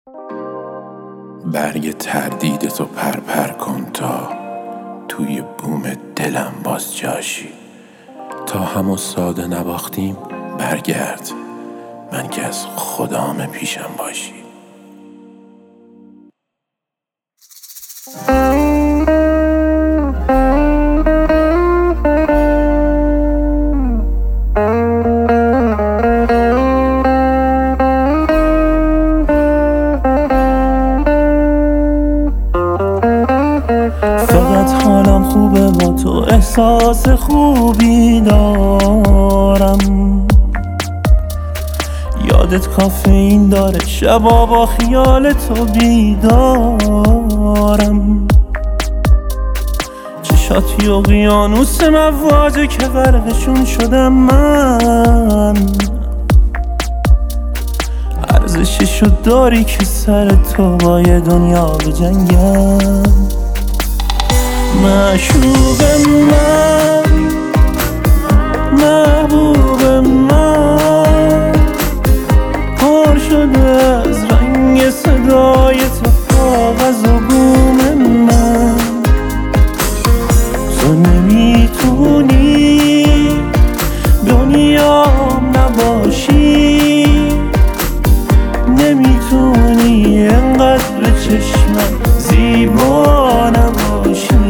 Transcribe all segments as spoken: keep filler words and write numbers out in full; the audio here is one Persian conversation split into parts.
برگ تردیدتو پرپر کن تا توی بوم دلم باز جاشی. تا همو ساده نباختیم برگرد، من که از خدام پیشم باشی. فقط حالم خوبه با تو، احساس خوبی دارم. یادت کافئین داره، شبا با خیال تو بیدارم. چشاتی اقیانوس مواجه که غرقشون شدم من. ارزششو داری که سر تو با یه دنیا بجنگم. معشوق من، محبوب من، پر شده از رنگ صدای تو کاغذ و بوم من. تو نمیتونی دنیام نباشی، نمیتونی انقدر چشمم زیبا نباشی.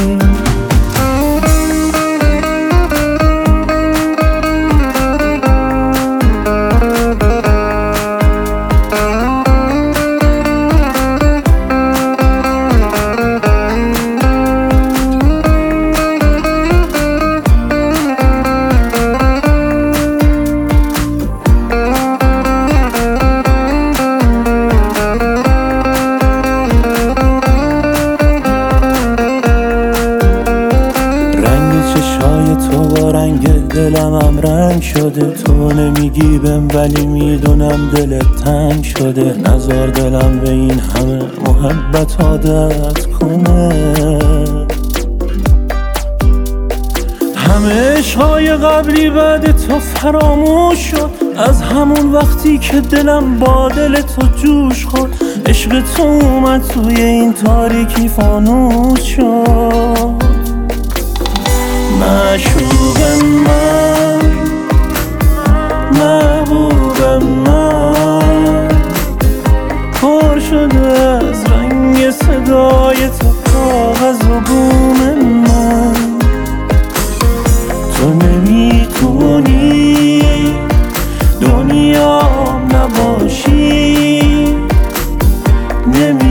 تو با رنگ دلم هم رنگ شده. تو نمیگی بهم ولی میدونم دلت تنگ شده. نزار دلم به این همه محبت عادت کنه. همه عشقای قبلی بعد تو فراموش شد. از همون وقتی که دلم با دل تو جوش خورد. عشق تو اومد توی این تاریکی فانوس شد. معشوق من، محبوب من، پر شده از رنگ صدای تو کاغذ و بوم من. تو نمیتونی دنیام نباشی، نمی